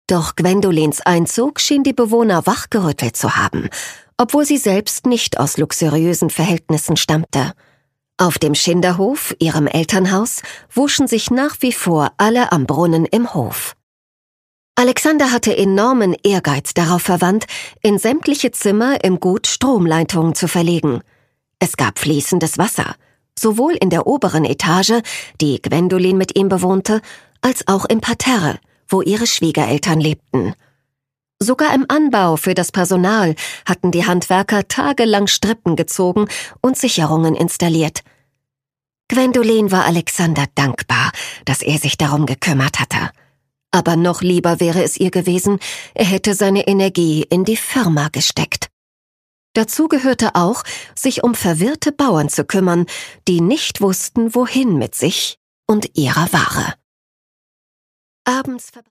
Doch Gwendolins Einzug schien die Bewohner wachgerüttelt zu haben, obwohl sie selbst nicht aus luxuriösen Verhältnissen stammte. Auf dem Schinderhof, ihrem Elternhaus, wuschen sich nach wie vor alle am Brunnen im Hof. Alexander hatte enormen Ehrgeiz darauf verwandt, in sämtliche Zimmer im Gut Stromleitungen zu verlegen. Es gab fließendes Wasser, sowohl in der oberen Etage, die Gwendolin mit ihm bewohnte, als auch im Parterre, wo ihre Schwiegereltern lebten. Sogar im Anbau für das Personal hatten die Handwerker tagelang Strippen gezogen und Sicherungen installiert. Gwendolin war Alexander dankbar, dass er sich darum gekümmert hatte. Aber noch lieber wäre es ihr gewesen, er hätte seine Energie in die Firma gesteckt. Dazu gehörte auch, sich um verwirrte Bauern zu kümmern, die nicht wussten, wohin mit sich und ihrer Ware. Abends